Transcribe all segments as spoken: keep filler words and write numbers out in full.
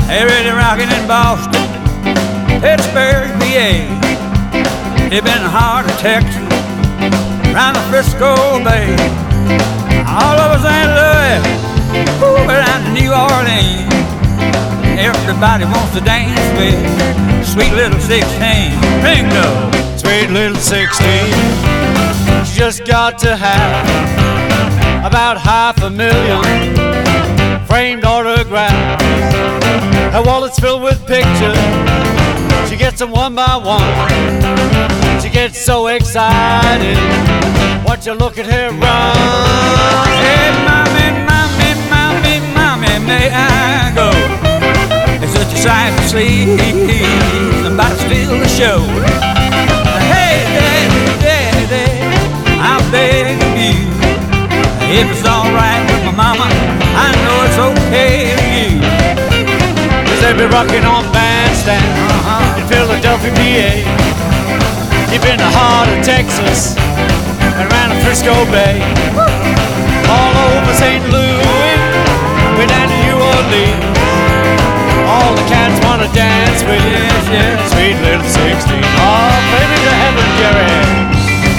They're really rocking in Boston, Pittsburgh, P A. They've been in the heart of Texas, around the Frisco Bay, all over Saint Louis, ooh, down to New Orleans. Everybody wants to dance with sweet little sixteen. Bingo! Sweet little sixteen, she just got to have about half a million framed autographs. Her wallet's filled with pictures, she gets them one by one. She gets so excited, watch her look at her run. Hey, mommy, mommy, mommy, mommy, may I go? It's such a sight to see, somebody steal the show. Hey, daddy, daddy, I'm begging you, if it's all right with my mama, I know it's okay with you. Cause they be rocking on bandstand uh-huh. in Philadelphia, P A. Deep in the heart of Texas and around the Frisco Bay. Woo. All over Saint Louis, way down to New Orleans. All the cats wanna dance with you, yes, yes. Sweet little sixteen. Oh, baby to heaven, Jerry.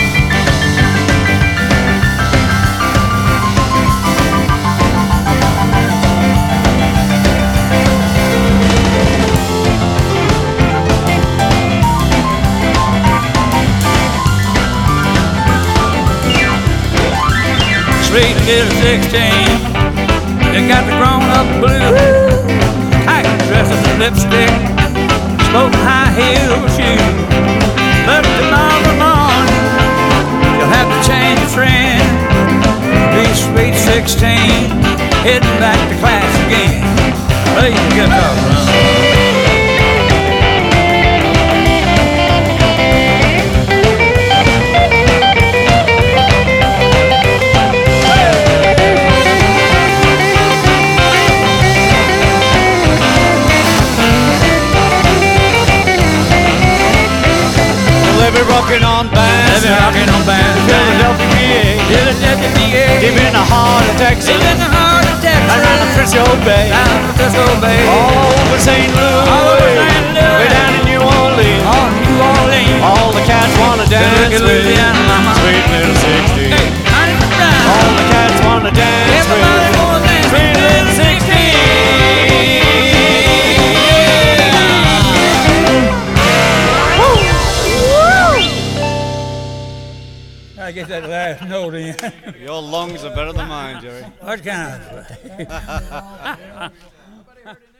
Sweet little sixteen, they got the grown-up blue, tight dresses and lipstick, smoking high-heel shoes. But tomorrow morning, you'll have to change your friend. Be sweet sixteen, heading back to class again. Play the guitar, son. Rocking on bands, rocking on bands, Philadelphia, P A, Philadelphia, P A, deep in the heart of Texas, deep in the heart of Texas, around the Frisco Bay, down the Frisco Bay, all over Saint Louis, all over Saint Louis, way down to New Orleans, all New Orleans, all the cats wanna dance with Louisiana, mama, sweet little sixteen, hey, all the cats wanna dance with sweet little sixteen. I get that last note in. Your lungs are better than mine, Jerry. What kind of